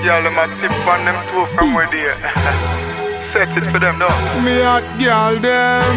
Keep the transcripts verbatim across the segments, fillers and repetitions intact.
girl, them a tip on them two from where they set it for them though. Me hot girl them.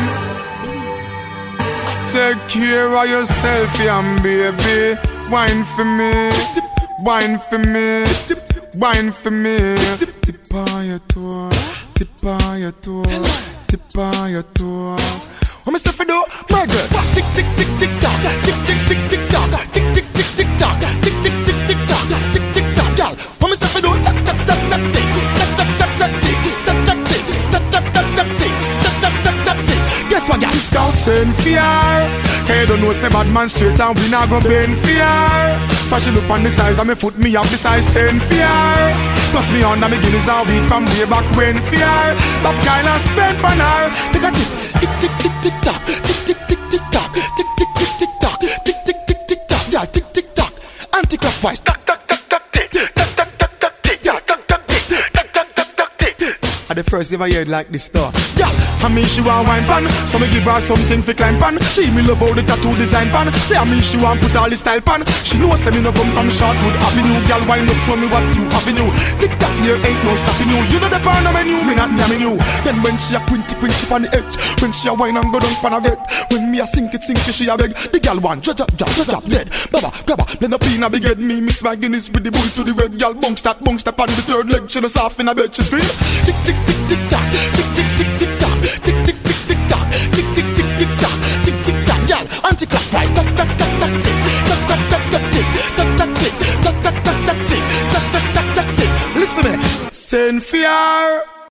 Take care of yourself, young baby. Wine for me, wine for me, wine for me. Tip on your toe, tip on your toe, tip on your toe. What me say for do, my girl? Tick tick tick tick tock, tick tick tick tick tock, tick tick tick tick tock, tick tick tick tick tock, tick tick tock, girl. What me say for do? Tap tap tap tap tick, tap tap tap tap tick, tap tap tick, tap tap tap tap tick, tap tap tap tap tick. Guess what, girl? Discussing fear. Hey, don't know say bad man straight and we not go bend fear. Fashion look on the size of me foot, me have the size ten fear. Plus me under me Guinness and weed from way back when fear. Bob Kyle and spend pan her. Take a tick, tick tick tick tick tock, tick tick tick tick tock, tick tick tick tick tock, tick tick tick tick tock, yeah, tick tick tock, anti-clockwise, tock tock tock tock tick, tock tock tock tock tick, yeah, tock tock tick, tock tock tock tock tick. I the first ever heard like this though. Yeah, I mean she want wine pan, so me give her something for climb pan. She me love how the tattoo design pan. Say I mean she want put all the style pan. She know say me no come from Shortwood Avenue. Girl wine up, show me what you avenue. Tick tock there ain't no stopping you. You know the bar no menu, me not yamming you. Then when she a quinty quinty on the edge, when she a wine and go down pan a bed, when me a sink it sink it she a beg. The girl want judge up judge up dead. Baba grabba blend up in a big head. Me mix my Guinness with the bull to the red. Girl bounce that bounce that on the third leg. She no soft in a bed she scream. Tick tick tick tick tock, tick tick tick tick tock, tick tick tick tick tock, tick tick tick tick tock, tick tick tock, girl, anti-clockwise, tock tock tock tock tick, tock tock tock tock tick, tock tock tick, tock tock tock tock tick, tock tock tock tock tick. Listen me, send fear.